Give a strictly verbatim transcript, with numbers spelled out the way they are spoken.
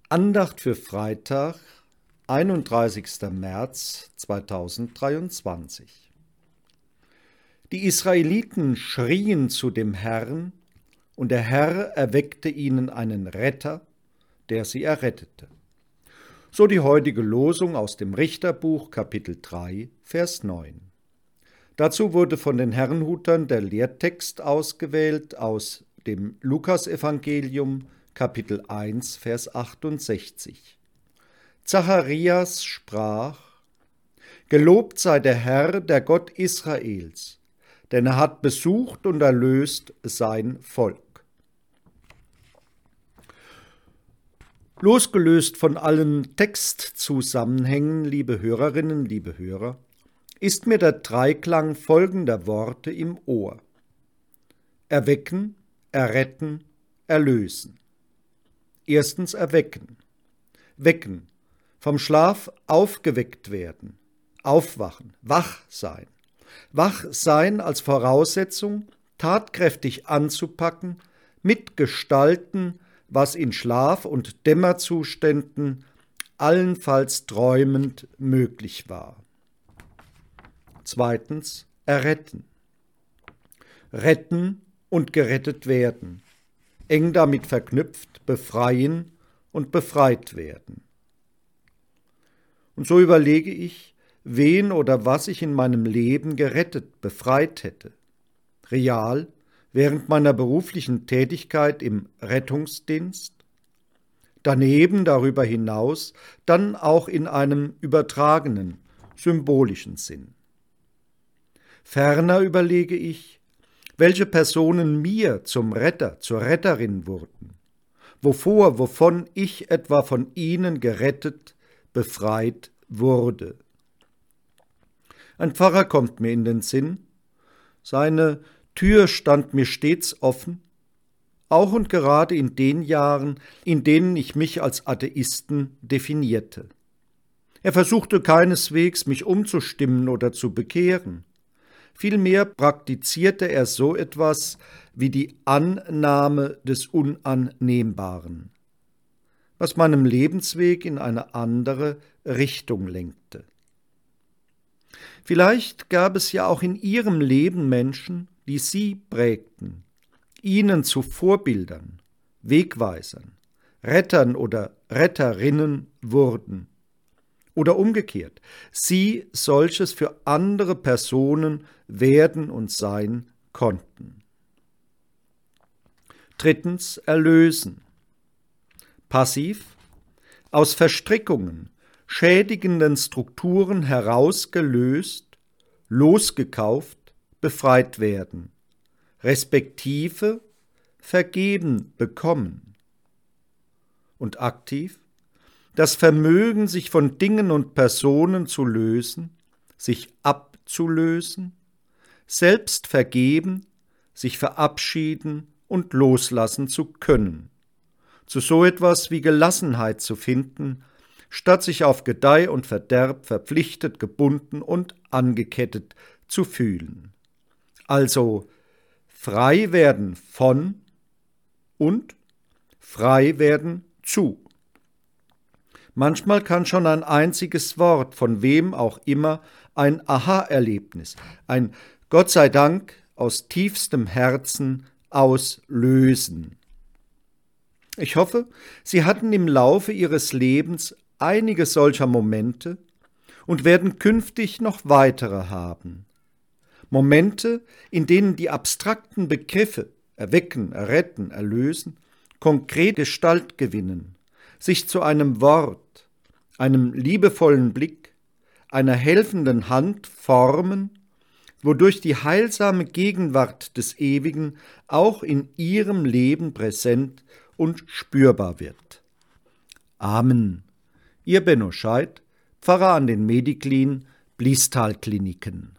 Andacht für Freitag, einunddreißigsten März zweitausenddreiundzwanzig. Die Israeliten schrien zu dem Herrn, und der Herr erweckte ihnen einen Retter, der sie errettete. So die heutige Losung aus dem Richterbuch, Kapitel drei, Vers neun. Dazu wurde von den Herrnhutern der Lehrtext ausgewählt aus dem Lukasevangelium, Kapitel eins, Vers achtundsechzig. Zacharias sprach: Gelobt sei der Herr, der Gott Israels, denn er hat besucht und erlöst sein Volk. Losgelöst von allen Textzusammenhängen, liebe Hörerinnen, liebe Hörer, ist mir der Dreiklang folgender Worte im Ohr: Erwecken, erretten, erlösen. Erstens erwecken. Wecken, vom Schlaf aufgeweckt werden, aufwachen, wach sein. Wach sein als Voraussetzung, tatkräftig anzupacken, mitgestalten, was in Schlaf- und Dämmerzuständen allenfalls träumend möglich war. Zweitens erretten. Retten und gerettet werden. Eng damit verknüpft, befreien und befreit werden. Und so überlege ich, wen oder was ich in meinem Leben gerettet, befreit hätte. Real, während meiner beruflichen Tätigkeit im Rettungsdienst. Daneben, darüber hinaus, dann auch in einem übertragenen, symbolischen Sinn. Ferner überlege ich, welche Personen mir zum Retter, zur Retterin wurden, wovor, wovon ich etwa von ihnen gerettet, befreit wurde. Ein Pfarrer kommt mir in den Sinn, seine Tür stand mir stets offen, auch und gerade in den Jahren, in denen ich mich als Atheisten definierte. Er versuchte keineswegs, mich umzustimmen oder zu bekehren. Vielmehr praktizierte er so etwas wie die Annahme des Unannehmbaren, was meinem Lebensweg in eine andere Richtung lenkte. Vielleicht gab es ja auch in Ihrem Leben Menschen, die Sie prägten, Ihnen zu Vorbildern, Wegweisern, Rettern oder Retterinnen wurden. Oder umgekehrt, Sie solches für andere Personen werden und sein konnten. Drittens erlösen. Passiv, aus Verstrickungen, schädigenden Strukturen herausgelöst, losgekauft, befreit werden, respektive vergeben bekommen. Und aktiv, das Vermögen, sich von Dingen und Personen zu lösen, sich abzulösen, selbst vergeben, sich verabschieden und loslassen zu können, zu so etwas wie Gelassenheit zu finden, statt sich auf Gedeih und Verderb verpflichtet, gebunden und angekettet zu fühlen. Also frei werden von und frei werden zu. Manchmal kann schon ein einziges Wort, von wem auch immer, ein Aha-Erlebnis, ein Gott sei Dank aus tiefstem Herzen auslösen. Ich hoffe, Sie hatten im Laufe Ihres Lebens einige solcher Momente und werden künftig noch weitere haben. Momente, in denen die abstrakten Begriffe erwecken, erretten, erlösen, konkret Gestalt gewinnen, sich zu einem Wort, einem liebevollen Blick, einer helfenden Hand formen, wodurch die heilsame Gegenwart des Ewigen auch in Ihrem Leben präsent und spürbar wird. Amen. Ihr Benno Scheidt, Pfarrer an den Mediklin, Bliestal-Kliniken.